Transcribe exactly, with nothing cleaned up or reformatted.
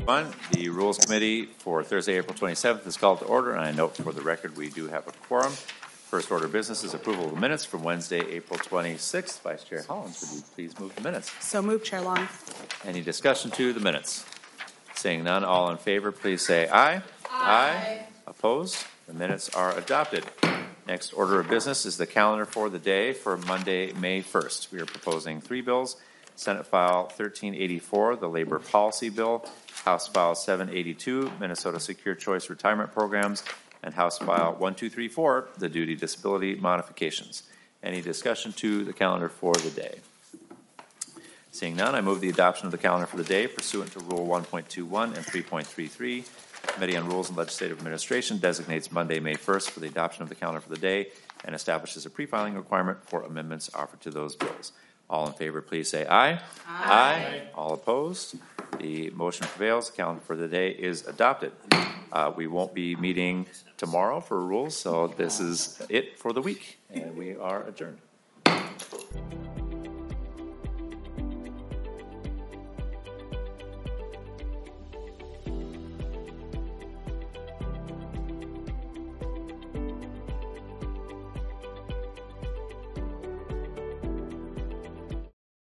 One, the Rules Committee for Thursday, April twenty-seventh is called to order, and I note for the record we do have a quorum. First order of business is approval of the minutes from Wednesday, April twenty-sixth. Vice Chair Hollins, would you please move the minutes? So moved, Chair Long. Any discussion to the minutes? Seeing none, all in favor, please say aye. Aye. Aye. Opposed? The minutes are adopted. Next order of business is the calendar for the day for Monday, May first. We are proposing three bills. Senate File thirteen eighty-four, the Labor Policy Bill, House File seven eighty-two, Minnesota Secure Choice Retirement Programs, and House File one two three four, the Duty Disability Modifications. Any discussion to the calendar for the day? Seeing none, I move the adoption of the calendar for the day pursuant to Rule one point two one and three point three three. The Committee on Rules and Legislative Administration designates Monday, May first for the adoption of the calendar for the day and establishes a pre-filing requirement for amendments offered to those bills. All in favor, please say aye. Aye. Aye. All opposed? The motion prevails. The calendar for the day is adopted. Uh, we won't be meeting tomorrow for rules, so this is it for the week, and we are adjourned.